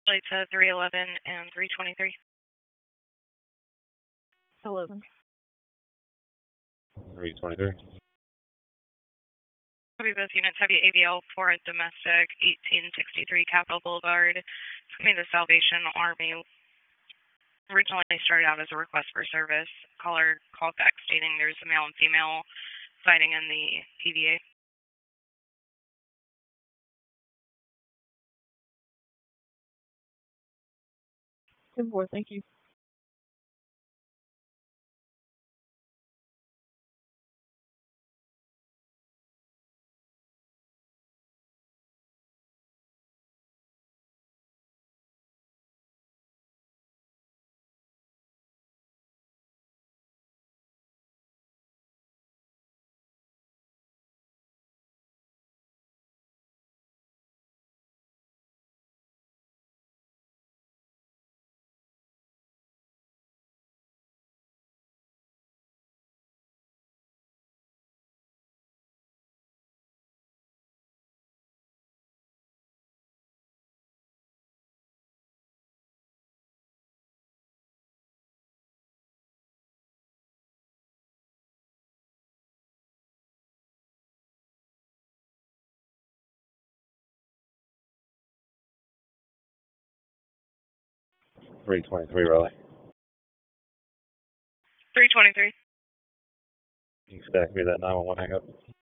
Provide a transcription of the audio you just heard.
Flights 311 and 323. 11. 323. Copy both units. Heavy ABL for a domestic 1863 Capitol Boulevard. It's going to be the Salvation Army. Originally started out as a request for service. Caller called back stating there's a male and female fighting in the PVA. 10-4, thank you. Three 23, Raleigh. 323. You stack me that 911 hang up.